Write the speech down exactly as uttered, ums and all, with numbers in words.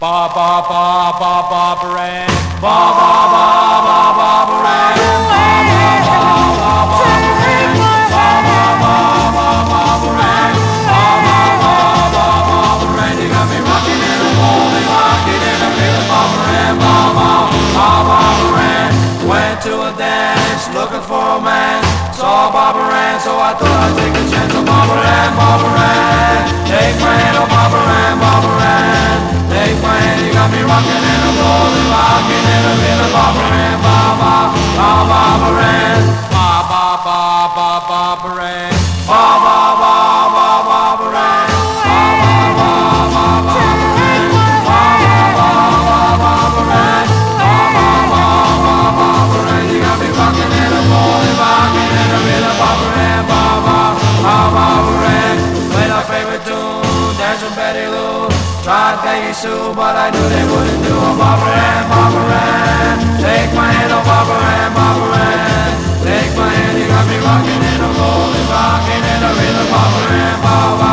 Ba ba ba ba ba baran. Ba ba ba ba ba baran. Ba ba ba ba ba baran. Ba ba ba ba ba baran. Ba ba ba ba ba baran. You got me rocking and rolling, rocking and a feeling, ba baran, ba ba ba ba baran. Went to a dance looking for a man. Saw Bob Moran, so I thought I'd take a chance on Bob Moran, Bob Moran. Take my hand, oh Bob Moran, Bob Moran. Take my hand, you got me rocking and I'm rolling, rocking and I'm in a Bob Moran, Bob, Bob, Bob, Bob Moran. Bob, Bob, Bob, Bob, Bob Moran. Bob, Bob, Bob, Bob, Bob Moran. Bob, Bob, Bob, Bob, Bob Moran. Bob, Bob, Bob, Bob Moran. Bob, Bob, Bob, Bob, Bob Moran. You got me rocking and I'm rolling, rocking and I'm in a Bob Moran, Bob, Bob, Bob, Bob Moran. Play our favorite tune, dance with Betty Lou. Tried Peggy Sue, but I knew they wouldn't do a Bob Moran, Bob Moran. Take my hand, oh Bob Moran, Bob Moran. Take my hand, you got me rocking and I'm rolling, rocking and I'm in a Bob Moran, Bob, Bob.